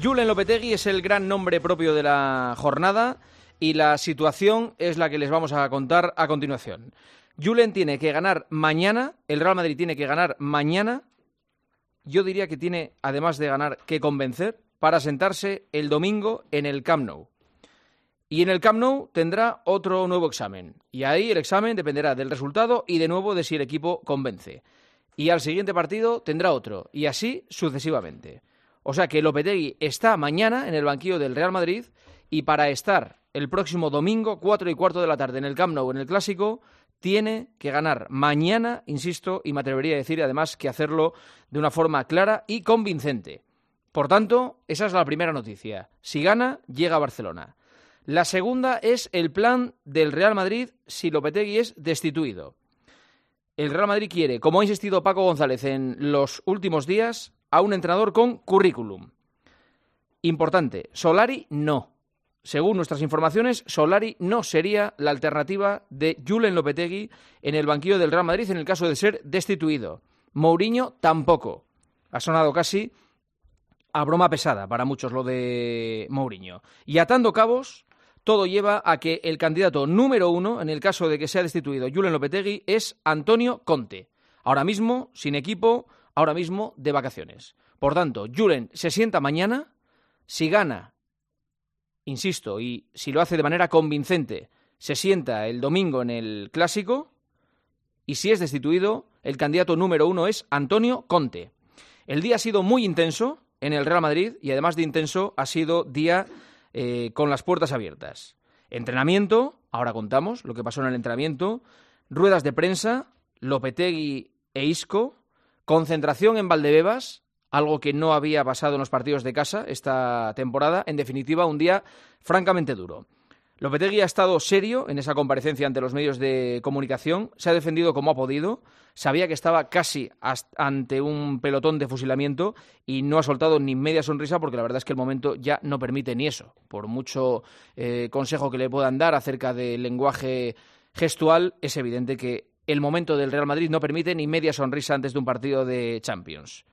Julen Lopetegui es el gran nombre propio de la jornada y la situación es la que les vamos a contar a continuación. Julen tiene que ganar mañana, el Real Madrid tiene que ganar mañana, yo diría que tiene, además de ganar, que convencer para sentarse el domingo en el Camp Nou. Y en el Camp Nou tendrá otro nuevo examen. Y ahí el examen dependerá del resultado y de nuevo de si el equipo convence. Y al siguiente partido tendrá otro. Y así sucesivamente. O sea que Lopetegui está mañana en el banquillo del Real Madrid y para estar el próximo domingo, 4:15 de la tarde, en el Camp Nou, en el Clásico, tiene que ganar mañana, insisto, y me atrevería a decir además que hacerlo de una forma clara y convincente. Por tanto, esa es la primera noticia. Si gana, llega a Barcelona. La segunda es el plan del Real Madrid si Lopetegui es destituido. El Real Madrid quiere, como ha insistido Paco González en los últimos días, a un entrenador con currículum. Importante, Solari no. Según nuestras informaciones, Solari no sería la alternativa de Julen Lopetegui en el banquillo del Real Madrid en el caso de ser destituido. Mourinho tampoco. Ha sonado casi a broma pesada para muchos lo de Mourinho. Y atando cabos, todo lleva a que el candidato número uno, en el caso de que sea destituido Julen Lopetegui, es Antonio Conte. Ahora mismo, sin equipo, ahora mismo de vacaciones. Por tanto, Julen se sienta mañana, si gana, insisto, y si lo hace de manera convincente, se sienta el domingo en el Clásico, y si es destituido, el candidato número uno es Antonio Conte. El día ha sido muy intenso en el Real Madrid y además de intenso ha sido día con las puertas abiertas. Entrenamiento, ahora contamos lo que pasó en el entrenamiento, ruedas de prensa, Lopetegui e Isco, concentración en Valdebebas, algo que no había pasado en los partidos de casa esta temporada. En definitiva, un día francamente duro. Lopetegui ha estado serio en esa comparecencia ante los medios de comunicación, se ha defendido como ha podido, sabía que estaba casi ante un pelotón de fusilamiento y no ha soltado ni media sonrisa porque la verdad es que el momento ya no permite ni eso. Por mucho consejo que le puedan dar acerca del lenguaje gestual, es evidente que el momento del Real Madrid no permite ni media sonrisa antes de un partido de Champions.